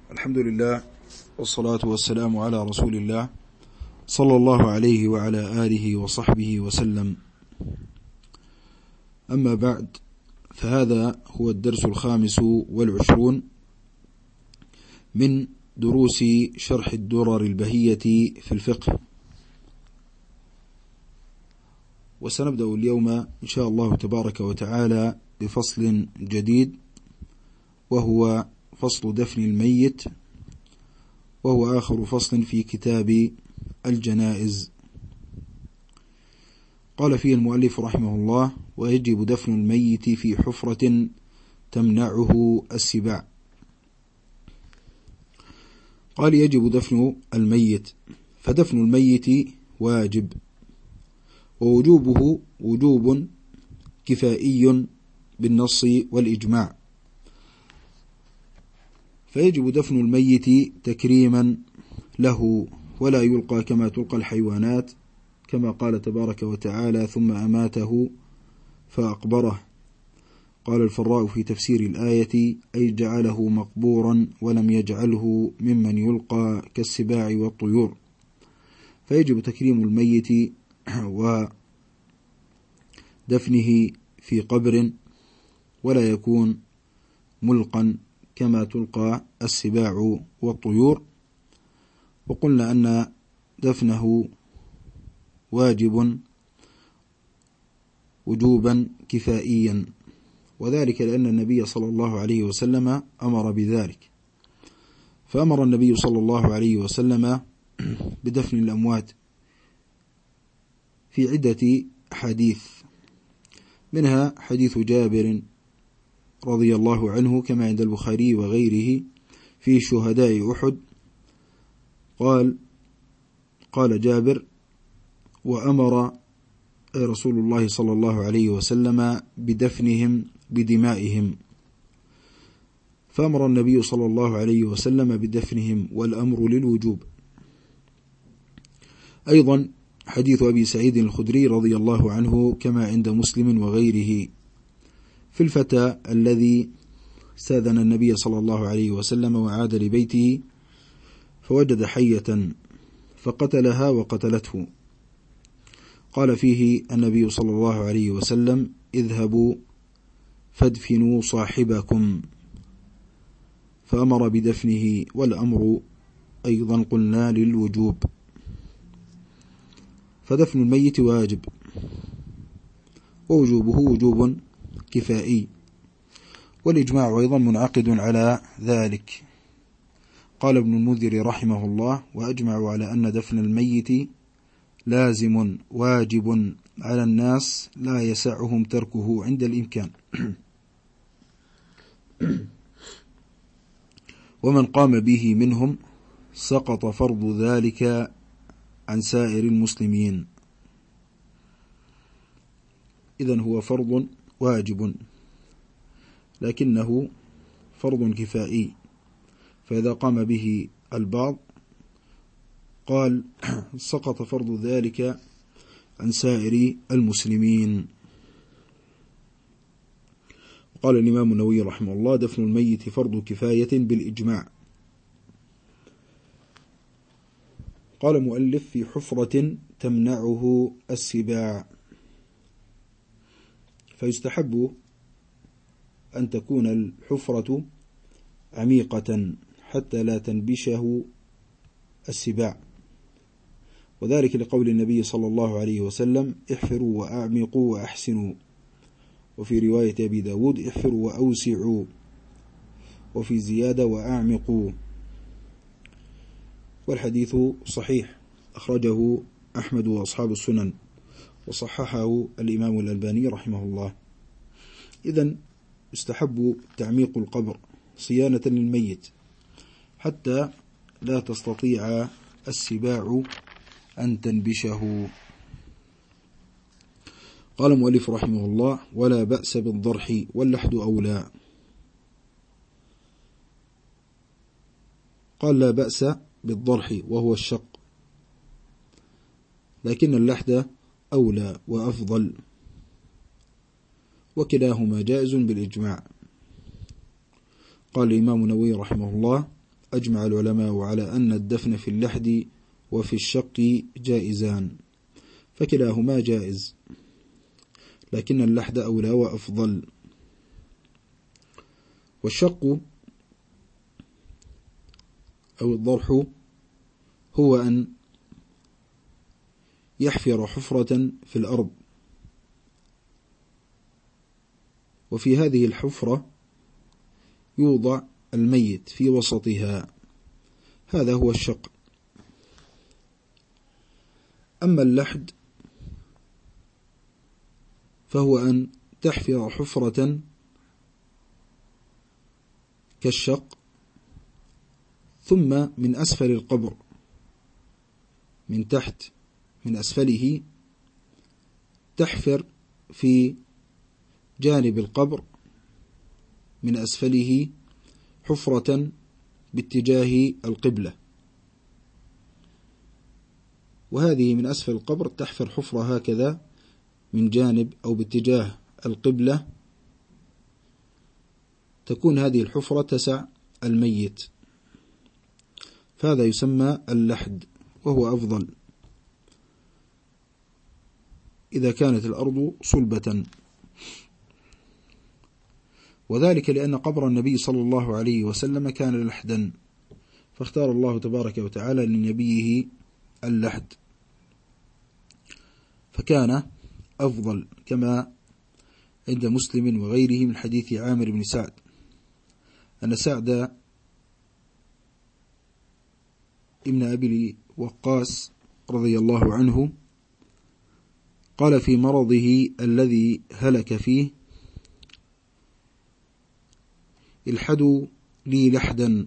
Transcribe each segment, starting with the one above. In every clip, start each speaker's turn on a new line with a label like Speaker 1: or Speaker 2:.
Speaker 1: الحمد لله والصلاة والسلام على رسول الله صلى الله عليه وعلى آله وصحبه وسلم. أما بعد، فهذا هو الدرس 25 من دروس شرح الدرر البهية في الفقه، وسنبدأ اليوم إن شاء الله تبارك وتعالى بفصل جديد، وهو فصل دفن الميت، وهو آخر فصل في كتاب الجنائز. قال فيه المؤلف رحمه الله: ويجب دفن الميت في حفرة تمنعه السباع. قال: يجب دفن الميت، فدفن الميت واجب، ووجوبه وجوب كفائي بالنص والإجماع. فيجب دفن الميت تكريما له، ولا يلقى كما تلقى الحيوانات، كما قال تبارك وتعالى: ثم أماته فأقبره. قال الفراء في تفسير الآية: أي جعله مقبورا ولم يجعله ممن يلقى كالسباع والطيور. فيجب تكريم الميت ودفنه في قبر، ولا يكون ملقا كما تلقى السباع والطيور. وقلنا أن دفنه واجب وجوبا كفائيا، وذلك لأن النبي صلى الله عليه وسلم أمر بذلك. فأمر النبي صلى الله عليه وسلم بدفن الأموات في عدة حديث، منها حديث جابر رضي الله عنه كما عند البخاري وغيره في شهداء أحد. قال جابر: وأمر رسول الله صلى الله عليه وسلم بدفنهم بدمائهم. فأمر النبي صلى الله عليه وسلم بدفنهم، والأمر للوجوب. أيضا حديث أبي سعيد الخدري رضي الله عنه كما عند مسلم وغيره في الفتى الذي استاذن النبي صلى الله عليه وسلم وعاد لبيته فوجد حية فقتلها وقتلته. قال فيه النبي صلى الله عليه وسلم: اذهبوا فادفنوا صاحبكم، فأمر بدفنه، والأمر أيضا قلنا للوجوب. فدفن الميت واجب، ووجوبه وجوب كفائي، والإجماع أيضا منعقد على ذلك. قال ابن المنذر رحمه الله: وأجمعوا على أن دفن الميت لازم واجب على الناس لا يسعهم تركه عند الإمكان. ومن قام به منهم سقط فرض ذلك عن سائر المسلمين. إذن هو فرض واجب، لكنه فرض كفائي، فإذا قام به البعض قال سقط فرض ذلك عن سائر المسلمين. قال الإمام النووي رحمه الله: دفن الميت فرض كفاية بالإجماع. قال المؤلف: في حفرة تمنعه السباع. فيستحب أن تكون الحفرة عميقة حتى لا تنبشه السباع، وذلك لقول النبي صلى الله عليه وسلم: احفروا وأعمقوا وأحسنوا. وفي رواية أبي داود: احفروا وأوسعوا. وفي زيادة: وأعمقوا. والحديث صحيح، أخرجه أحمد وأصحاب السنن، وصححه الإمام الألباني رحمه الله. إذن يستحب تعميق القبر صيانة للميت حتى لا تستطيع السباع أن تنبشه. قال المؤلف رحمه الله: ولا بأس بالضرح واللحد أولى. قال: لا بأس بالضرح وهو الشق، لكن اللحد أولى وأفضل، وكلاهما جائز بالإجماع. قال الإمام النووي رحمه الله: أجمع العلماء على أن الدفن في اللحد وفي الشق جائزان، فكلاهما جائز، لكن اللحد أولى وأفضل. والشق أو الضرح هو أن يحفر حفرة في الأرض، وفي هذه الحفرة يوضع الميت في وسطها، هذا هو الشق. أما اللحد فهو أن تحفر حفرة كالشق، ثم من أسفل القبر، من تحت من أسفله تحفر في جانب القبر من أسفله حفرة باتجاه القبلة، وهذه من أسفل القبر تحفر حفرة هكذا من جانب أو باتجاه القبلة، تكون هذه الحفرة تسع الميت، فهذا يسمى اللحد، وهو أفضل إذا كانت الأرض صلبة، وذلك لأن قبر النبي صلى الله عليه وسلم كان لحدا، فاختار الله تبارك وتعالى لنبيه اللحد، فكان أفضل، كما عند مسلم وغيره من حديث عامر بن سعد أن سعد ابن أبي وقاص رضي الله عنه قال في مرضه الذي هلك فيه: الحدوا لي لحدا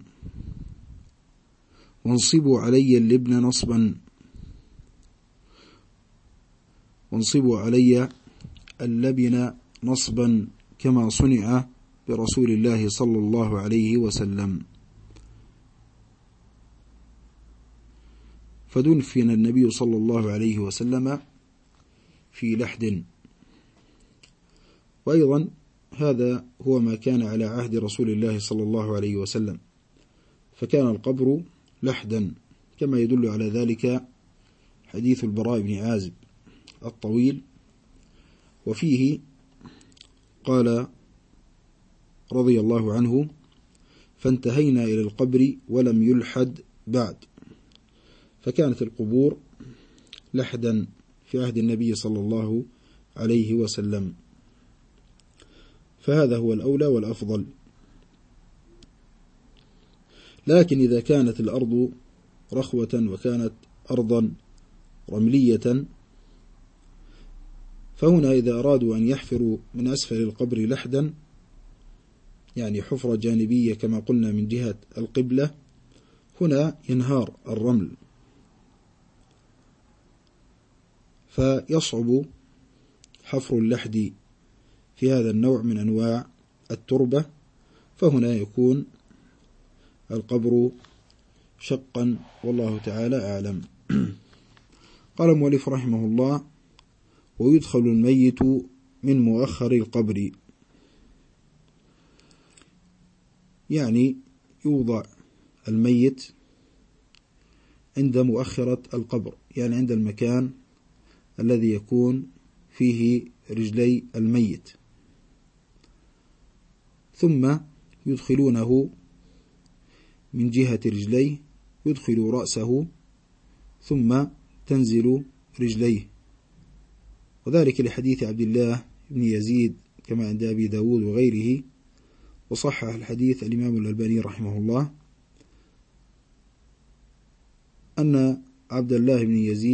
Speaker 1: وانصبوا علي اللبن نصبا، وانصبوا علي اللبن نصبا كما صنع برسول الله صلى الله عليه وسلم. فدفن النبي صلى الله عليه وسلم في لحد. وأيضا هذا هو ما كان على عهد رسول الله صلى الله عليه وسلم، فكان القبر لحدا، كما يدل على ذلك حديث البراء بن عازب الطويل، وفيه قال رضي الله عنه: فانتهينا إلى القبر ولم يلحد بعد، فكانت القبور لحدا في عهد النبي صلى الله عليه وسلم، فهذا هو الأولى والأفضل. لكن إذا كانت الأرض رخوة وكانت أرضا رملية، فهنا إذا أرادوا أن يحفروا من أسفل القبر لحدا، يعني حفرة جانبية كما قلنا من جهة القبلة، هنا ينهار الرمل فيصعب حفر اللحد في هذا النوع من أنواع التربة، فهنا يكون القبر شقا، والله تعالى أعلم. قال المؤلف رحمه الله: ويدخل الميت من مؤخر القبر، يعني يوضع الميت عند مؤخرة القبر، يعني عند المكان الذي يكون فيه رجلي الميت، ثم يدخلونه من جهة رجليه، يدخل رأسه ثم تنزل رجليه، وذلك لحديث عبد الله بن يزيد كما عند أبي داود وغيره، وصحح الحديث الإمام الألباني رحمه الله، أن عبد الله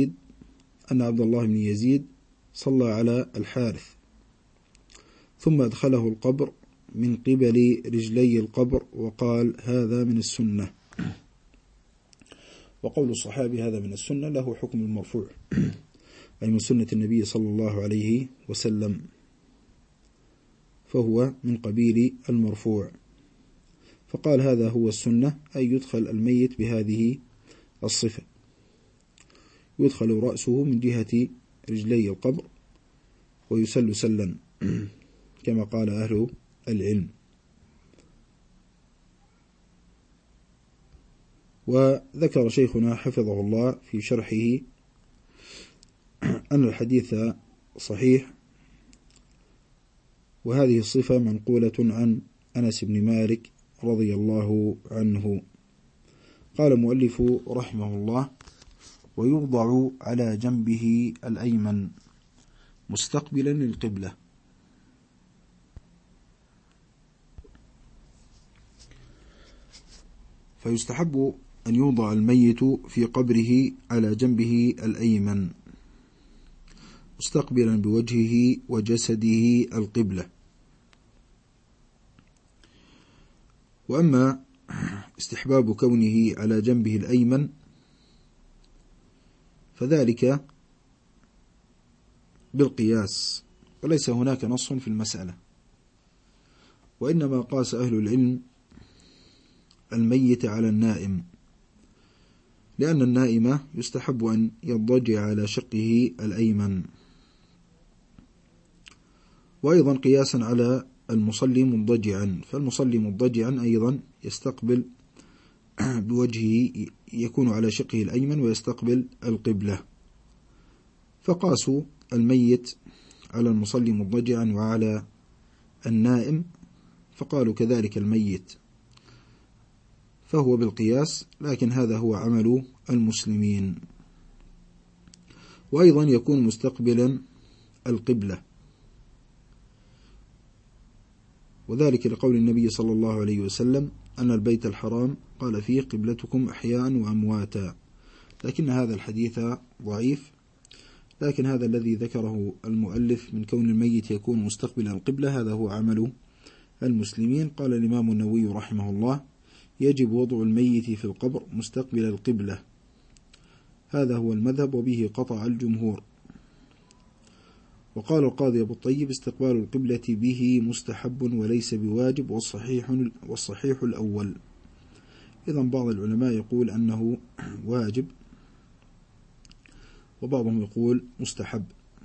Speaker 1: بن يزيد صلى على الحارث ثم أدخله القبر من قبل رجلي القبر وقال: هذا من السنة. وقول الصحابي هذا من السنة له حكم المرفوع، أي من سنة النبي صلى الله عليه وسلم، فهو من قبيل المرفوع، فقال هذا هو السنة، أي يدخل الميت بهذه الصفة، يدخل رأسه من جهة رجلي القبر ويسل سلا كما قال أهل العلم. وذكر شيخنا حفظه الله في شرحه أن الحديث صحيح، وهذه الصفة منقولة عن أنس بن مالك رضي الله عنه. قال مؤلف رحمه الله: ويوضع على جنبه الأيمن مستقبلا للقبلة. فيستحب أن يوضع الميت في قبره على جنبه الأيمن مستقبلا بوجهه وجسده القبلة. وأما استحباب كونه على جنبه الأيمن فذلك بالقياس، وليس هناك نص في المسألة، وإنما قاس أهل العلم الميت على النائم، لأن النائم يستحب أن يضجع على شقه الأيمن، وأيضا قياسا على المصلي مضجعا، فالمصلي مضجعا أيضا يستقبل بوجهه، يكون على شقه الأيمن ويستقبل القبلة، فقاسوا الميت على المصلي مضجعا وعلى النائم، فقالوا كذلك الميت، فهو بالقياس، لكن هذا هو عمل المسلمين. وأيضا يكون مستقبلا القبلة، وذلك لقول النبي صلى الله عليه وسلم أن البيت الحرام قال فيه قبلتكم أحياء وأمواتا، لكن هذا الحديث ضعيف، لكن هذا الذي ذكره المؤلف من كون الميت يكون مستقبلا القبلة هذا هو عمل المسلمين. قال الإمام النووي رحمه الله: يجب وضع الميت في القبر مستقبل القبلة، هذا هو المذهب وبه قطع الجمهور. وقال القاضي أبو الطيب: استقبال القبلة به مستحب وليس بواجب، والصحيح الأول. إذن بعض العلماء يقول أنه واجب، وبعضهم يقول مستحب،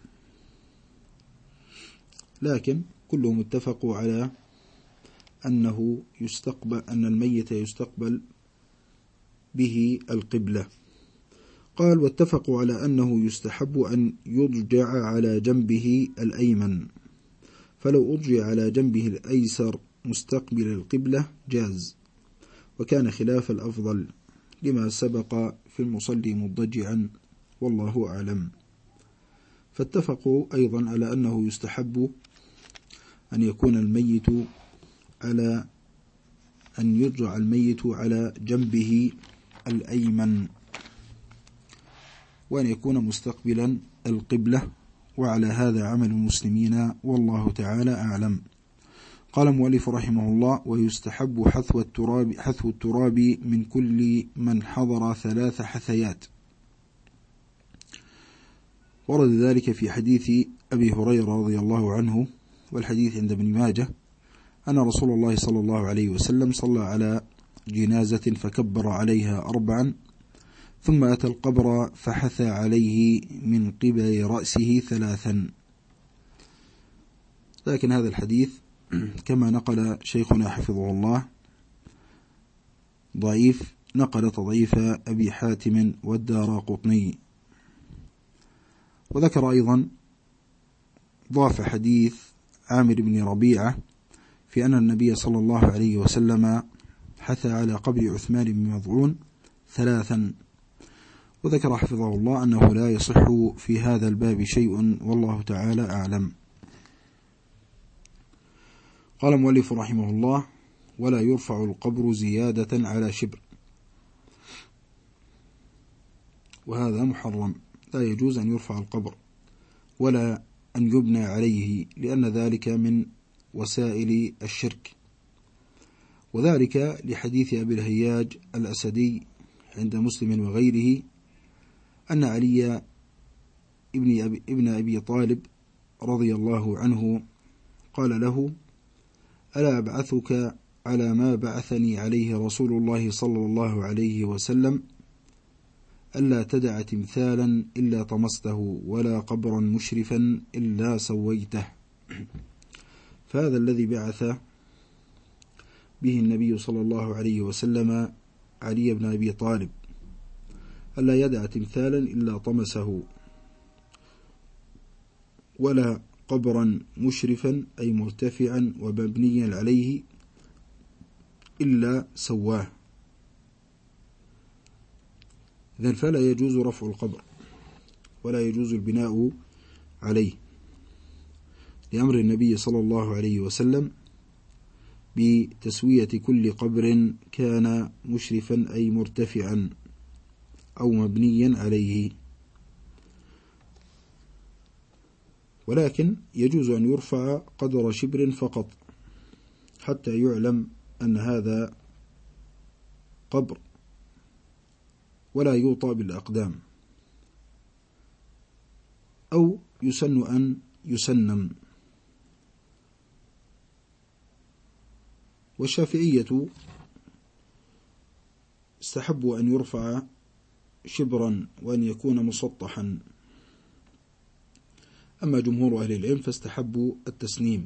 Speaker 1: لكن كلهم اتفقوا على أن الميت يستقبل به القبلة. قال: واتفقوا على أنه يستحب أن يضجع على جنبه الأيمن، فلو أضجع على جنبه الأيسر مستقبل القبلة جاز، وكان خلاف الأفضل لما سبق في المصلي مضجعا، والله أعلم. فاتفقوا أيضا على أنه يستحب أن يكون الميت على أن يضجع الميت على جنبه الأيمن، وأن يكون مستقبلا القبلة، وعلى هذا عمل المسلمين، والله تعالى أعلم. قال المؤلف رحمه الله: ويستحب حثو التراب من كل من حضر 3 حثيات. ورد ذلك في حديث أبي هريرة رضي الله عنه، والحديث عند ابن ماجه، أن رسول الله صلى الله عليه وسلم صلى على جنازة فكبر عليها 4، ثم أتى القبر فحثى عليه من قبل رأسه 3. لكن هذا الحديث كما نقل شيخنا حفظه الله ضعيف، نقل تضعيف أبي حاتم والدارقطني. وذكر أيضا ضعف حديث عامر بن ربيعة في أن النبي صلى الله عليه وسلم حثى على قبر عثمان بن مظعون 3، وذكر حفظه الله أنه لا يصح في هذا الباب شيء، والله تعالى أعلم. قال المؤلف رحمه الله: ولا يرفع القبر زيادة على شبر، وهذا محرم، لا يجوز أن يرفع القبر ولا أن يبنى عليه، لأن ذلك من وسائل الشرك، وذلك لحديث أبي الهياج الأسدي عند مسلم وغيره أن علي ابن أبي طالب رضي الله عنه قال له: ألا أبعثك على ما بعثني عليه رسول الله صلى الله عليه وسلم، ألا تدع تمثالا إلا طمسته، ولا قبرا مشرفا إلا سويته. فهذا الذي بعث به النبي صلى الله عليه وسلم علي بن أبي طالب ألا يدع تمثالا إلا طمسه، ولا قبرا مشرفا أي مرتفعا ومبنيا عليه إلا سواه. إذن فلا يجوز رفع القبر ولا يجوز البناء عليه، لأمر النبي صلى الله عليه وسلم بتسوية كل قبر كان مشرفا أي مرتفعا أو مبنيا عليه. ولكن يجوز أن يرفع قدر شبر فقط حتى يعلم أن هذا قبر، ولا يوطى بالأقدام، أو يسن أن يسنم. والشافعية استحبوا أن يرفع شبرا وأن يكون مسطحا، أما جمهور أهل العلم فاستحبوا التسنيم.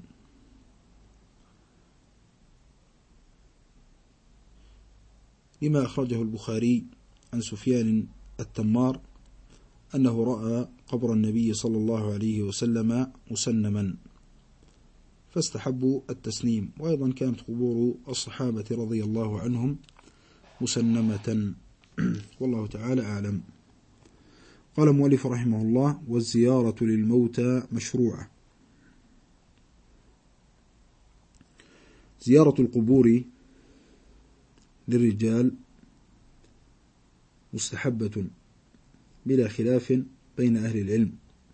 Speaker 1: لما أخرجه البخاري عن سفيان التمار أنه رأى قبر النبي صلى الله عليه وسلم مسنما فاستحبوا التسنيم. وأيضا كانت قبور الصحابة رضي الله عنهم مسنمة. والله تعالى أعلم. قال مؤلف رحمه الله: والزيارة للموتى مشروعة. زيارة القبور للرجال مستحبة بلا خلاف بين أهل العلم.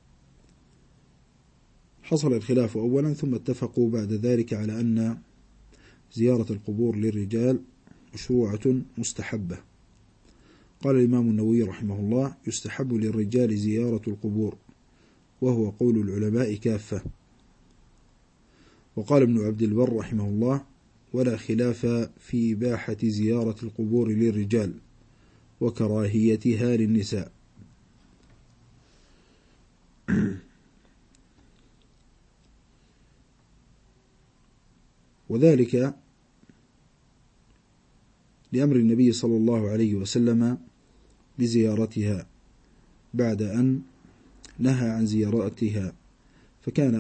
Speaker 1: حصل الخلاف أولا ثم اتفقوا بعد ذلك على أن زيارة القبور للرجال مشروعة مستحبة. قال الإمام النووي رحمه الله: يستحب للرجال زيارة القبور، وهو قول العلماء كافة. وقال ابن عبد البر رحمه الله: ولا خلاف في إباحة زيارة القبور للرجال وكراهيتها للنساء. وذلك لأمر النبي صلى الله عليه وسلم بزيارتها بعد أن نهى عن زيارتها، فكان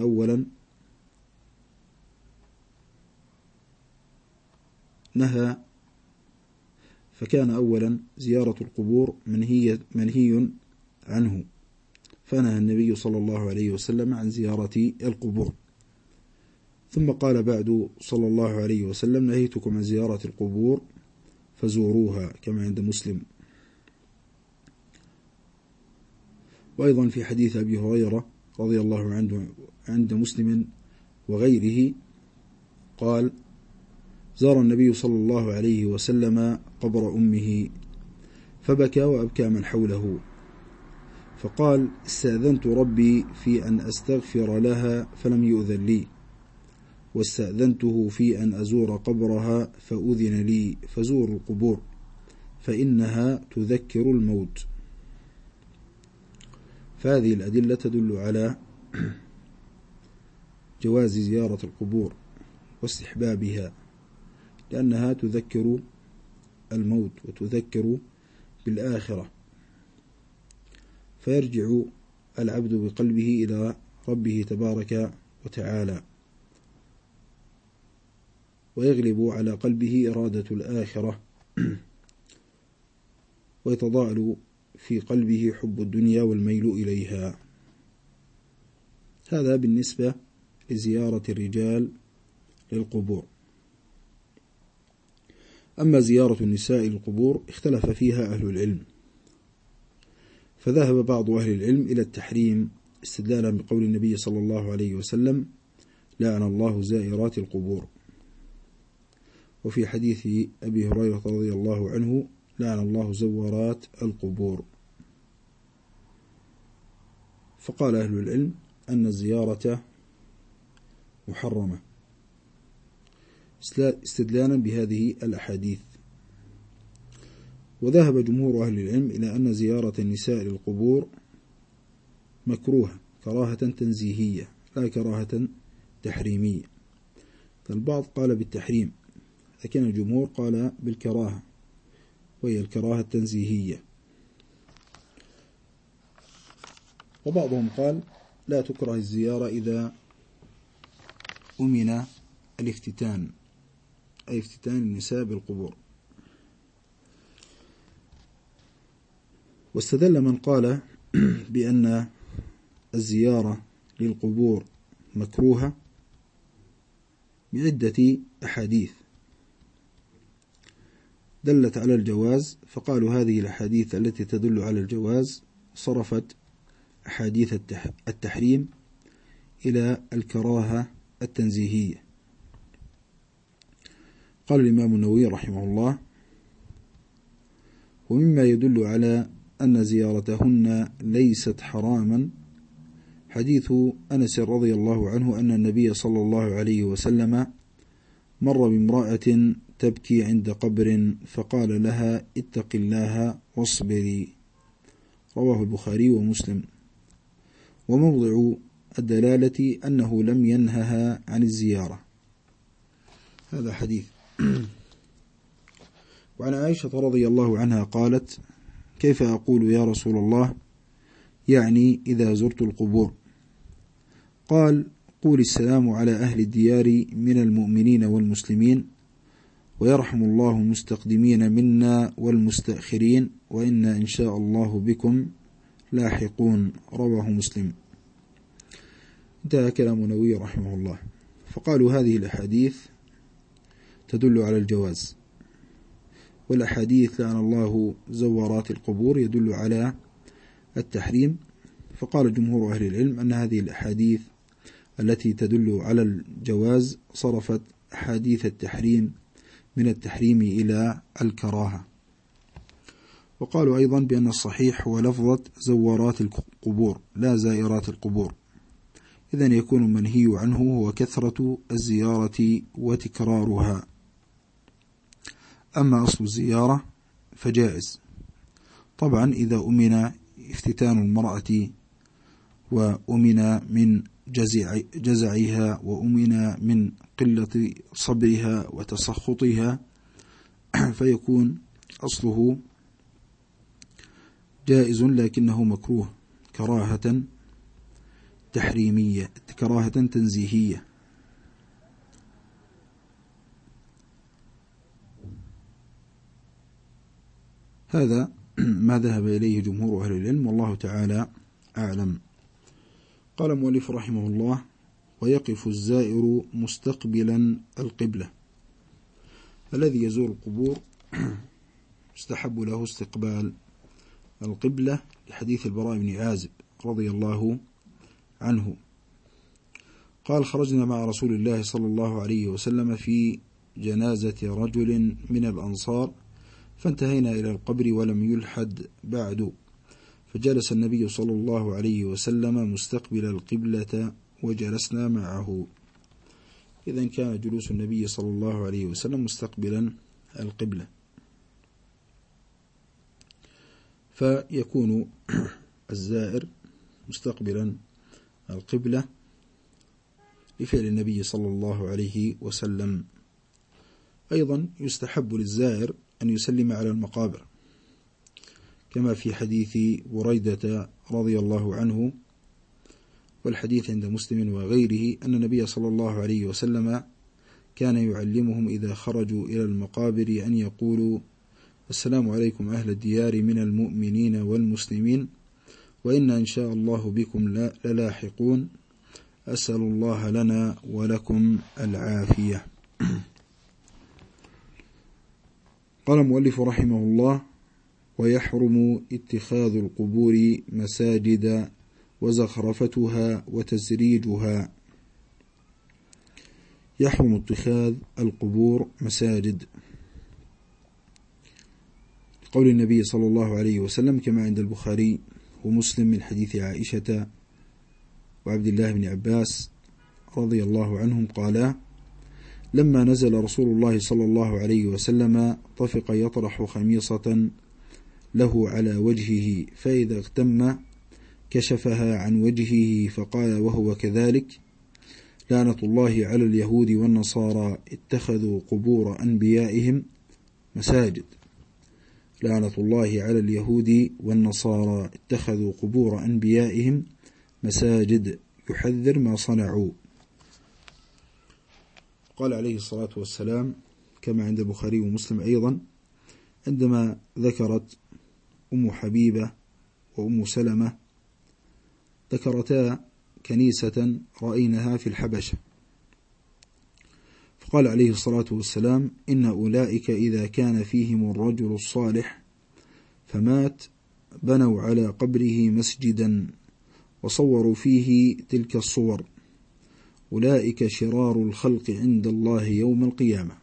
Speaker 1: أولا زيارة القبور منهي عنه، فنهى النبي صلى الله عليه وسلم عن زيارة القبور. ثم قال بعد صلى الله عليه وسلم: نهيتكم عن زيارة القبور فزوروها، كما عند مسلم. وأيضا في حديث أبي هريرة رضي الله عنه عند مسلم وغيره قال: زار النبي صلى الله عليه وسلم قبر أمه فبكى وأبكى من حوله، فقال: استأذنت ربي في أن أستغفر لها فلم يؤذن لي، واستأذنته في أن أزور قبرها فأذن لي، فزوروا القبور فإنها تذكر الموت. فهذه الأدلة تدل على جواز زيارة القبور واستحبابها، لأنها تذكر الموت وتذكر بالآخرة، فيرجع العبد بقلبه إلى ربه تبارك وتعالى، ويغلب على قلبه إرادة الآخرة، ويتضاءل في قلبه حب الدنيا والميل إليها. هذا بالنسبة لزيارة الرجال للقبور. أما زيارة النساء للقبور اختلف فيها أهل العلم، فذهب بعض أهل العلم إلى التحريم استدلالا بقول النبي صلى الله عليه وسلم: لعن الله زائرات القبور. وفي حديث أبي هريرة رضي الله عنه: لعن الله زوارات القبور. فقال أهل العلم أن الزيارة محرمة استدلالا بهذه الأحاديث. وذهب جمهور أهل العلم إلى أن زيارة النساء للقبور مكروهة كراهة تنزيهية لا كراهة تحريمية. فالبعض قال بالتحريم، لكن الجمهور قال بالكراهة، وهي الكراهة التنزيهية. وبعضهم قال لا تكره الزيارة إذا أمن الافتتان، أي افتتان النساء بالقبور. واستدل من قال بأن الزيارة للقبور مكروهة بعدة أحاديث دلت على الجواز، فقالوا هذه الأحاديث التي تدل على الجواز صرفت أحاديث التحريم إلى الكراهة التنزيهية. قال الإمام النووي رحمه الله: ومما يدل على أن زيارتهن ليست حراما حديث أنس رضي الله عنه أن النبي صلى الله عليه وسلم مر بامرأة تبكي عند قبر فقال لها اتق الله واصبري، رواه البخاري ومسلم. وموضع الدلالة أنه لم ينهها عن الزيارة. هذا حديث. وعن عائشة رضي الله عنها قالت: كيف أقول يا رسول الله، يعني إذا زرت القبور؟ قال: قول السلام على أهل الديار من المؤمنين والمسلمين، ويرحم الله المستقدمين منا والمستأخرين، وإنا إن شاء الله بكم لاحقون، رواه مسلم. انتهى كلام النووي رحمه الله. فقالوا هذه الأحاديث تدل على الجواز، والأحاديث لعن الله زوارات القبور يدل على التحريم. فقال جمهور أهل العلم أن هذه الأحاديث التي تدل على الجواز صرفت أحاديث التحريم من التحريم إلى الكراهة. وقالوا أيضا بأن الصحيح هو لفظة زوارات القبور لا زائرات القبور، إذن يكون المنهي عنه هو كثرة الزيارة وتكرارها. أما أصل الزيارة فجائز طبعا إذا أمن افتتان المرأة وأمن من جزعها وأمن من قلة صبرها وتسخطها، فيكون أصله جائز لكنه مكروه كراهة تحريمية، كراهة تنزيهية. هذا ما ذهب إليه جمهور أهل العلم، والله تعالى أعلم. قال المؤلف رحمه الله: ويقف الزائر مستقبلا القبلة. الذي يزور القبور يستحب له استقبال القبلة لحديث البراء بن عازب رضي الله عنه قال: خرجنا مع رسول الله صلى الله عليه وسلم في جنازة رجل من الأنصار، فانتهينا إلى القبر ولم يلحد بعد، فجلس النبي صلى الله عليه وسلم مستقبل القبلة وجلسنا معه. إذن كان جلوس النبي صلى الله عليه وسلم مستقبلا القبلة، فيكون الزائر مستقبلا القبلة لفعل النبي صلى الله عليه وسلم. أيضا يستحب للزائر أن يسلم على المقابر، كما في حديث بريدة رضي الله عنه، والحديث عند مسلم وغيره، أن النبي صلى الله عليه وسلم كان يعلمهم إذا خرجوا إلى المقابر أن يقولوا: السلام عليكم أهل الديار من المؤمنين والمسلمين، وإنا إن شاء الله بكم للاحقون، أسأل الله لنا ولكم العافية. قال المؤلف رحمه الله: ويحرم اتخاذ القبور مساجد وزخرفتها وتزريجها. يحرم اتخاذ القبور مساجد، قول النبي صلى الله عليه وسلم كما عند البخاري ومسلم من حديث عائشة وعبد الله بن عباس رضي الله عنهم قالا: لما نزل رسول الله صلى الله عليه وسلم طفق يطرح خميصة له على وجهه، فإذا اغتم كشفها عن وجهه فقال وهو كذلك: لعنة الله على اليهود والنصارى اتخذوا قبور أنبيائهم مساجد. لعنة الله على اليهود والنصارى اتخذوا قبور أنبيائهم مساجد يحذر ما صنعوا. قال عليه الصلاة والسلام كما عند البخاري ومسلم أيضا عندما ذكرت أم حبيبة وأم سلمة ذكرتا كنيسة رأينها في الحبشة، فقال عليه الصلاة والسلام إن أولئك إذا كان فيهم الرجل الصالح فمات بنوا على قبره مسجدا وصوروا فيه تلك الصور، أولئك شرار الخلق عند الله يوم القيامة.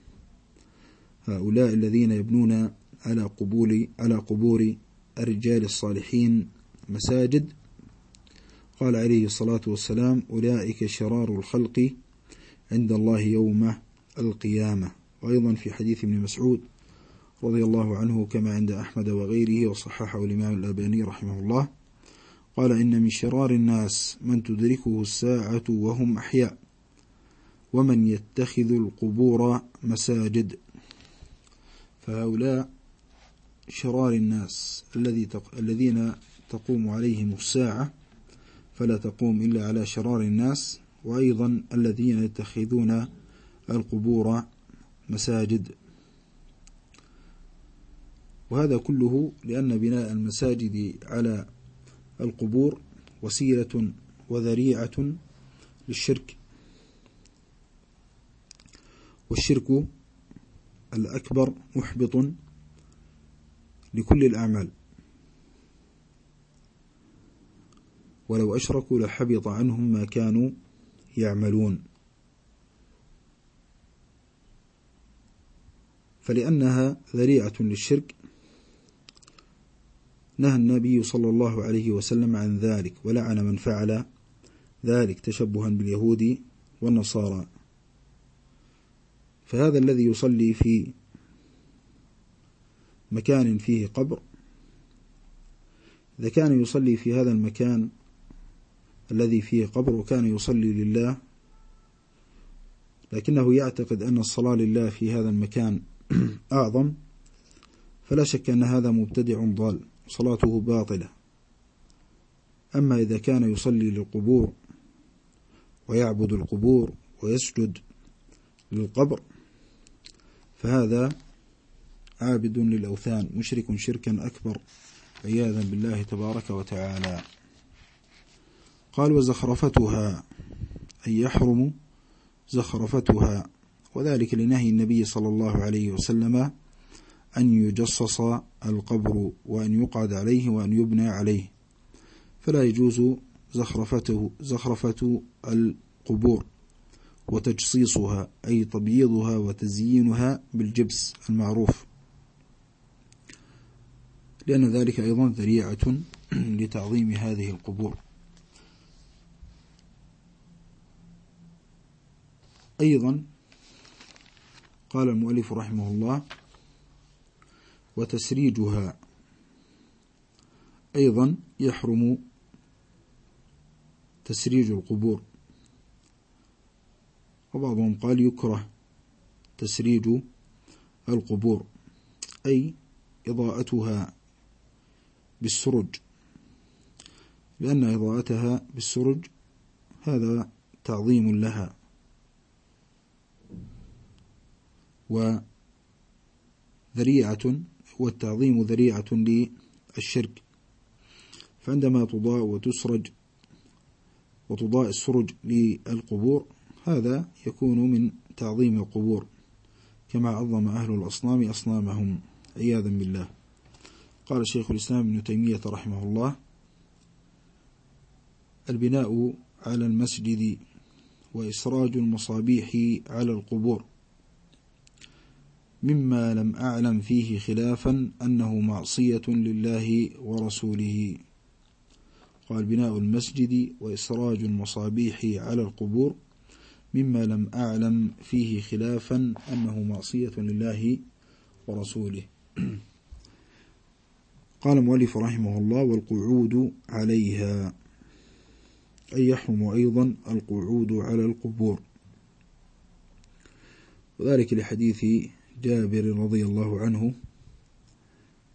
Speaker 1: هؤلاء الذين يبنون على قبور الرجال الصالحين مساجد، قال عليه الصلاة والسلام أولئك شرار الخلق عند الله يوم القيامة. وأيضا في حديث ابن مسعود رضي الله عنه كما عند أحمد وغيره وصححه الإمام الألباني رحمه الله قال إن من شرار الناس من تدركه الساعة وهم أحياء ومن يتخذ القبور مساجد. فهؤلاء شرار الناس الذين تقوم عليهم الساعة فلا تقوم إلا على شرار الناس، وأيضا الذين يتخذون القبور مساجد. وهذا كله لأن بناء المساجد على القبور وسيلة وذريعة للشرك، والشرك الأكبر محبط لكل الأعمال، ولو أشركوا لحبط عنهم ما كانوا يعملون. فلأنها ذريعة للشرك نهى النبي صلى الله عليه وسلم عن ذلك ولعن من فعل ذلك تشبها باليهود والنصارى. فهذا الذي يصلي في مكان فيه قبر، إذا كان يصلي في هذا المكان الذي فيه قبر وكان يصلي لله لكنه يعتقد أن الصلاة لله في هذا المكان أعظم، فلا شك أن هذا مبتدع ضال صلاته باطلة. أما إذا كان يصلي للقبور ويعبد القبور ويسجد للقبر فهذا عابد للأوثان مشرك شركا أكبر عياذا بالله تبارك وتعالى. قال وزخرفتها أي يحرم زخرفتها، وذلك لنهي النبي صلى الله عليه وسلم أن يجصص القبر وأن يقعد عليه وأن يبنى عليه، فلا يجوز زخرفة القبور وتجصيصها أي تبييضها وتزيينها بالجبس المعروف، لأن ذلك أيضا ذريعة لتعظيم هذه القبور. أيضا قال المؤلف رحمه الله وتسريجها، أيضا يحرم تسريج القبور، وبعضهم قال يكره تسريج القبور أي إضاءتها بالسرج، لأن إضاءتها بالسرج هذا تعظيم لها وذريعة، والتعظيم ذريعة للشرك. فعندما تضاء وتسرج وتضاء السرج للقبور هذا يكون من تعظيم القبور كما عظم أهل الأصنام أصنامهم عياذا بالله. قال شيخ الإسلام ابن تيمية رحمه الله البناء على المسجد وإسراج المصابيح على القبور مما لم أعلم فيه خلافا أنه معصية لله ورسوله. قال بناء المسجد وإسراج المصابيح على القبور مما لم أعلم فيه خلافا أنه معصية لله ورسوله. قال المؤلف رحمه الله والقعود عليها أي يحرم أيضا القعود على القبور، وذلك لحديث جابر رضي الله عنه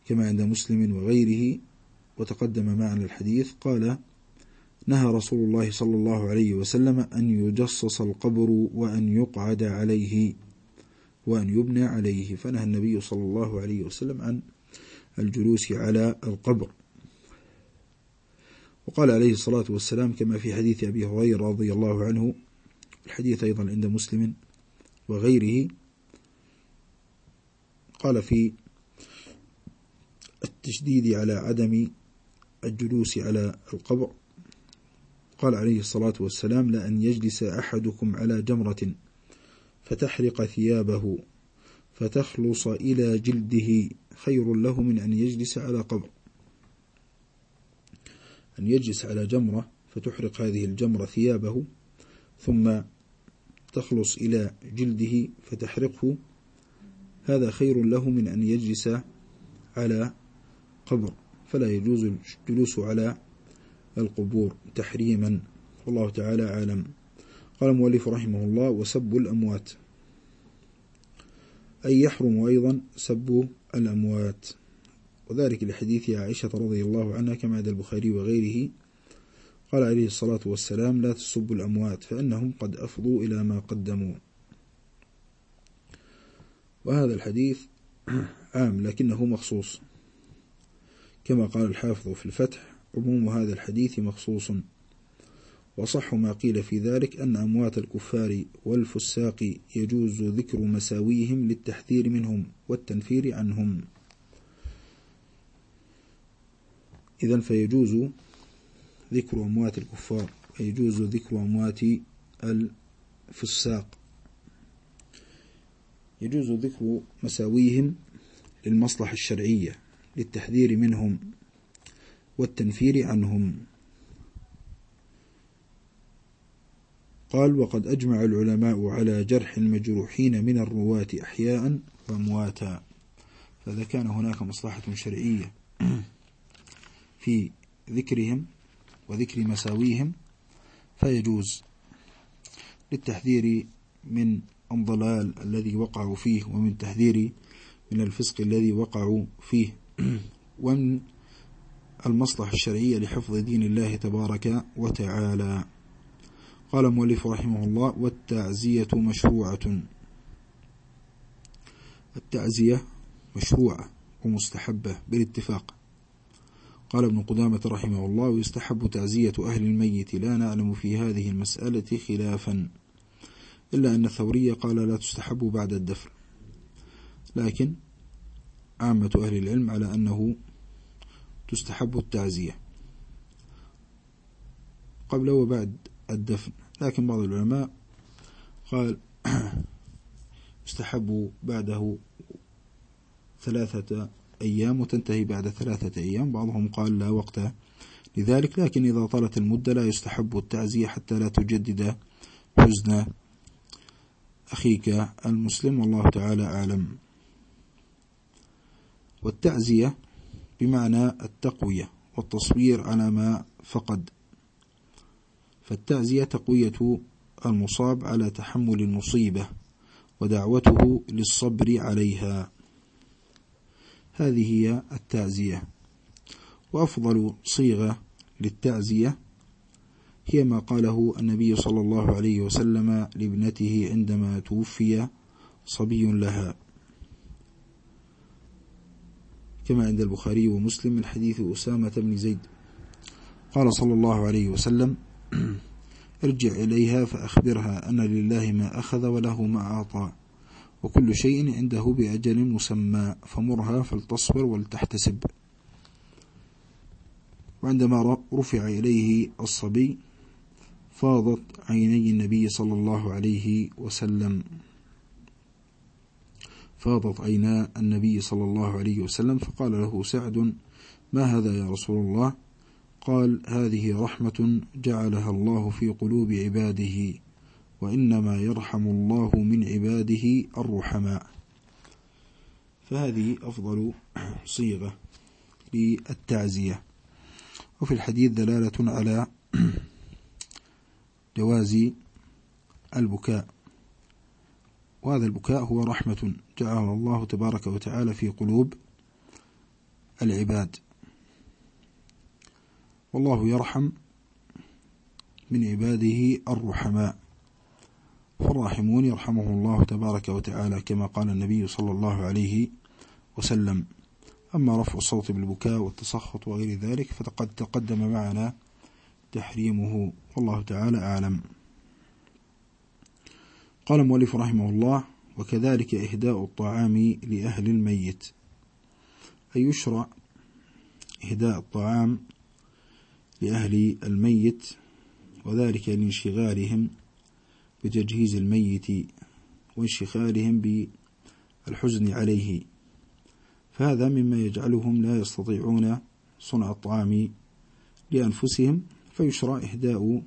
Speaker 1: كما عند مسلم وغيره، وتقدم معنا الحديث. قال: نهى رسول الله صلى الله عليه وسلم أن يجصص القبر وأن يقعد عليه وأن يبنى عليه، فنهى النبي صلى الله عليه وسلم عن الجلوس على القبر. وقال عليه الصلاة والسلام كما في حديث أبي هريرة رضي الله عنه، الحديث أيضا عند مسلم وغيره، قال في التشديد على عدم الجلوس على القبر، قال عليه الصلاة والسلام: لأن يجلس أحدكم على جمرة فتحرق ثيابه فتخلص إلى جلده خير له من أن يجلس على قبر. أن يجلس على جمرة فتحرق هذه الجمرة ثيابه ثم تخلص إلى جلده فتحرقه، هذا خير له من أن يجلس على قبر، فلا يجوز الجلوس على القبور تحريما، والله تعالى أعلم. قال المؤلف رحمه الله: وسب الأموات، أي يحرم أيضا سب الأموات، وذلك لحديث عائشة رضي الله عنها كما عند البخاري وغيره، قال عليه الصلاة والسلام: لا تسبوا الأموات فإنهم قد أفضوا إلى ما قدموا. وهذا الحديث عام لكنه مخصوص، كما قال الحافظ في الفتح: عموم هذا الحديث مخصوص، وصح ما قيل في ذلك أن أموات الكفار والفساق يجوز ذكر مساويهم للتحذير منهم والتنفير عنهم. إذن فيجوز ذكر أموات الكفار ويجوز ذكر أموات الفساق، يجوز ذكر مساويهم للمصلحة الشرعية للتحذير منهم والتنفير عنهم. قال: وقد أجمع العلماء على جرح المجروحين من الرواة أحياء وأمواتا، فإذا كان هناك مصلحة شرعية في ذكرهم وذكر مساويهم فيجوز للتحذير من الضلال الذي وقعوا فيه، ومن تحذير من الفسق الذي وقعوا فيه، ومن المصلحة الشرعية لحفظ دين الله تبارك وتعالى. قال المؤلف رحمه الله: والتعزية مشروعة، التعزية مشروعة ومستحبة بالاتفاق. قال ابن قدامة رحمه الله: ويستحب تعزية أهل الميت، لا نعلم في هذه المسألة خلافا، إلا أن الثوري قال لا تستحب بعد الدفن، لكن عامة أهل العلم على أنه تستحب التعزية قبل وبعد الدفن، لكن بعض العلماء قال يستحب بعده 3 أيام وتنتهي بعد 3 أيام، بعضهم قال لا وقت لذلك، لكن إذا طالت المدة لا يستحب التعزية حتى لا تجدد حزن أخيك المسلم، والله تعالى أعلم. والتعزية بمعنى التقوية والتصوير على ما فقد، فالتعزية تقوية المصاب على تحمل المصيبة ودعوته للصبر عليها، هذه هي التعزية. وأفضل صيغة للتعزية هي ما قاله النبي صلى الله عليه وسلم لابنته عندما توفي صبي لها، كما عند البخاري ومسلم من حديث أسامة بن زيد، قال صلى الله عليه وسلم: ارجع إليها فأخبرها أن لله ما أخذ وله ما أعطى وكل شيء عنده بأجل مسمى، فمرها فلتصبر ولتحتسب. وعندما رفع إليه الصبي فاضت عيني النبي صلى الله عليه وسلم، فاضت عينا النبي صلى الله عليه وسلم، فقال له سعد: ما هذا يا رسول الله؟ قال: هذه رحمة جعلها الله في قلوب عباده، وإنما يرحم الله من عباده الرحماء. فهذه أفضل صيغة للتعزية. وفي الحديث دلالة على جواز البكاء، وهذا البكاء هو رحمة جعلها الله تبارك وتعالى في قلوب العباد، والله يرحم من عباده الرحماء، فالراحمون يرحمهم الله تبارك وتعالى كما قال النبي صلى الله عليه وسلم. أما رفع الصوت بالبكاء والتسخط وغير ذلك فقد تقدم معنا تحريمه، والله تعالى أعلم. قال المؤلف رحمه الله: وكذلك إهداء الطعام لأهل الميت، أي يشرع إهداء الطعام لأهل الميت، وذلك لانشغالهم بتجهيز الميت وانشغالهم بالحزن عليه، فهذا مما يجعلهم لا يستطيعون صنع الطعام لأنفسهم، فيشرع إهداء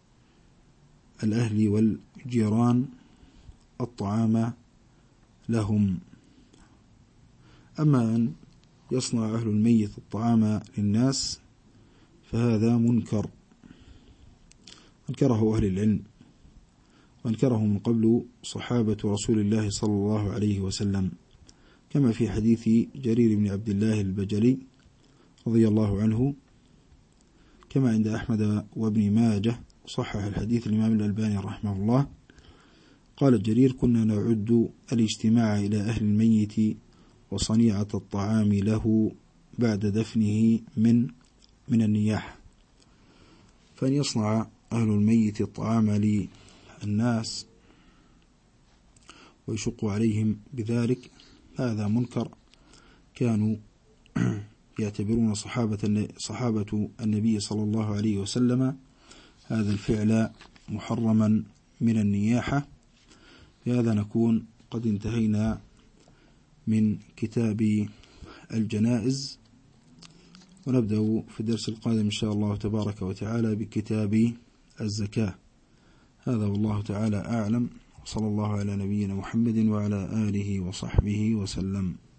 Speaker 1: الأهل والجيران الطعام لهم. أما أن يصنع أهل الميت الطعام للناس فهذا منكر، أنكره أهل العلم، وأنكره من قبل صحابة رسول الله صلى الله عليه وسلم، كما في حديث جرير بن عبد الله البجلي رضي الله عنه، كما عند أحمد وابن ماجه، صحح الحديث الإمام الألباني رحمه الله. قال جرير: كنا نعد الاجتماع إلى أهل الميت وصنيعة الطعام له بعد دفنه من النياحة، فأن يصنع أهل الميت الطعام للناس ويشق عليهم بذلك هذا منكر، كانوا يعتبرون صحابة النبي صلى الله عليه وسلم هذا الفعل محرما من النياحة. بهذا نكون قد انتهينا من كتاب الجنائز، ونبدأ في الدرس القادم إن شاء الله تبارك وتعالى بكتاب الزكاة. هذا والله تعالى أعلم، وصلى الله على نبينا محمد وعلى آله وصحبه وسلم.